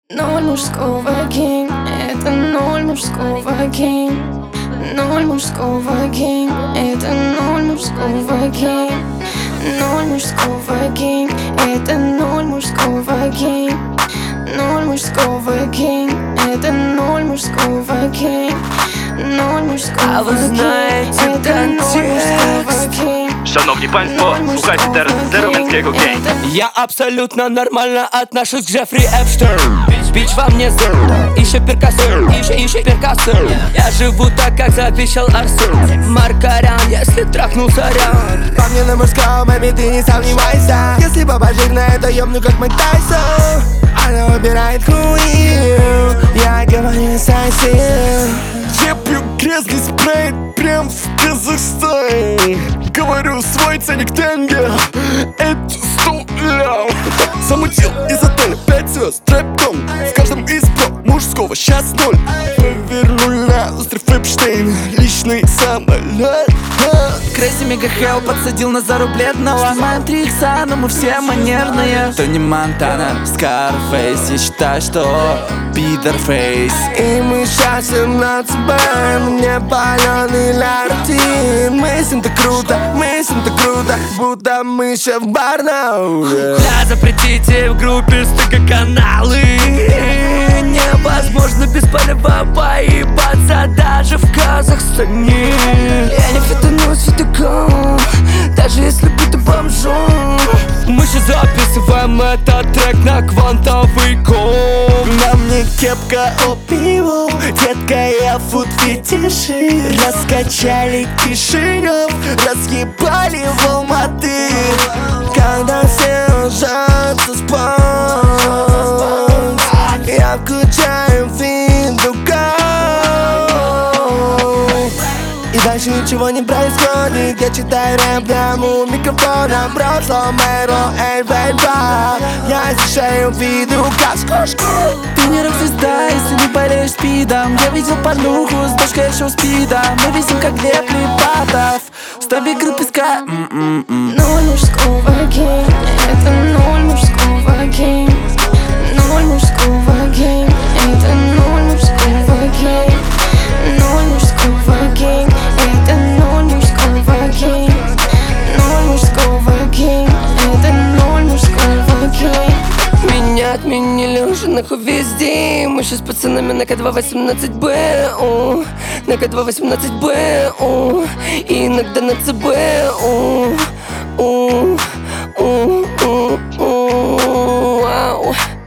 Ноль мужского гейм, это ноль мужского гейм. Ноль мужского гейм, это ноль мужского гейм. Ноль мужского гейм, это ноль мужского гейм. Ноль мужского гейм, это ноль мужского гейм. Ноль мужского гейм, это ноль мужского гейм. Szanowni Państwo, słuchajcie teraz Zeromęckiego Game. Я абсолютно нормально отношусь к Джеффри Эпштейн. Бич во мне зэр, ищи перкассер, ищи перкассер. Я живу так, как завещал Арсен Маркарян, если трахнулся ряд. По мне на мужском, baby, ты не сомневайся. Если баба жирная, то ёбну как Майк Тайсон. Она убирает хуи, я говорю сосед. Я пью грязный спрей прям в Казахстане. Говорю, свой ценник тенге, это 100 ляв. Замутил из отеля 5 звезд, трэп-дом. В каждом из про мужского сейчас 0. Повернули на остров Эпштейн, личный самолет. Крейзи Мега Хелл подсадил на зару бледного. Снимаем 3 икса, но мы все манерные. Тони Монтана, Скарфейс. Я считаю, что пидорфейс. И мы сейчас 17 бэм, мне палёный ляртин. Мы с ним-то круто, мы с ним-то круто, будто мы еще в Барнауле. Бля, запретите в группе стыка-каналы. Невозможно без палева поебаться даже в Казахстане. Я не фитонусь фитоком, даже если буду бомжом. Мы же записываем этот трек на квантовый ком. На мне кепка опиум, детка, я фуд-фетиши. Раскачали Кишинев, разъебали в Алматы. Когда все ложатся спать, я включаю Финдука. И дальше ничего не происходит. Я читаю рэп прямо у микрофона. В прошлом эро, эй, бэйба. Я изучаю Финдука. Ты не рок-звезда, если не болеешь спидом. Я видел порнуху с дочкой шоу спида. Мы висим как Глеб Липатов. Ставь игру песка. Ноль мужского гейм, это ноль мужского гейм. Ноль мужского гейм, это ноль мужского гейм. Ноль мужского гейм, это ноль мужского гейм. Ноль мужского гейм, это ноль мужского гейм. Меня отменили уже нахуй везде. Мы сейчас с пацанами на К2-18Б, на К2-18Б, и иногда на ЦБ. Вау.